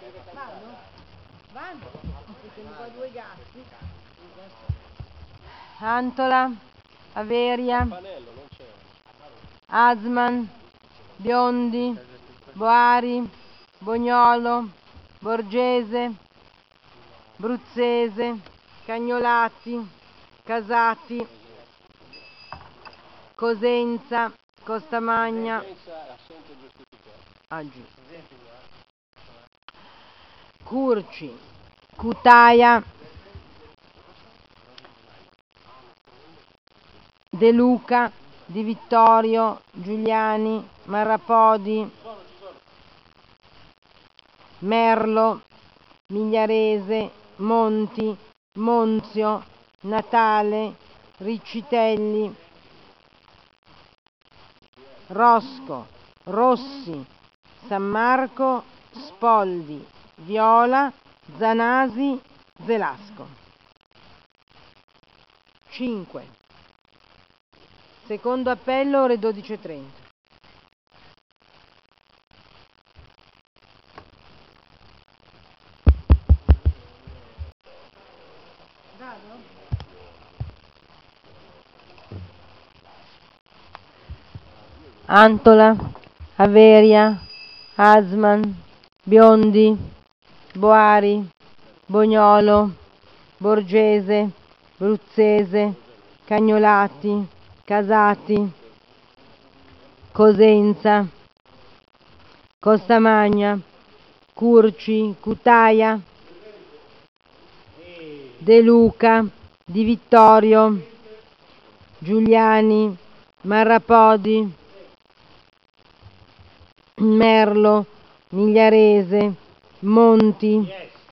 Antola, Averia, Asman, Biondi, Boari, Bognolo, Borgese, Bruzzese, Cagnolati, Casati, Cosenza, Costamagna, Curci, Cutaia, De Luca, Di Vittorio, Giuliani, Marrapodi, Merlo, Migliarese, Monti, Monzio, Natale, Riccitelli, Rosco, Rossi, San Marco, Spoldi, Viola, Zanasi, Zelasco. 5. Secondo appello, ore 12:30. Antola, Averia, Asman, Biondi, Boari, Bognolo, Borgese, Bruzzese, Cagnolati, Casati, Cosenza, Costamagna, Curci, Cutaia, De Luca, Di Vittorio, Giuliani, Marrapodi, Merlo, Migliarese, Monti,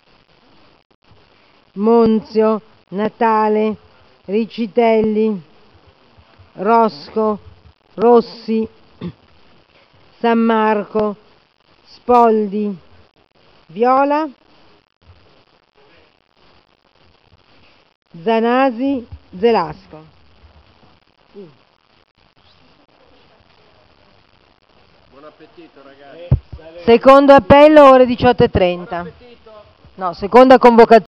Monzio, Natale, Riccitelli, Rosco, Rossi, San Marco, Spoldi, Viola, Zanasi, Zelasco. Buon appetito ragazzi. Secondo appello ore 18:30. No, seconda convocazione.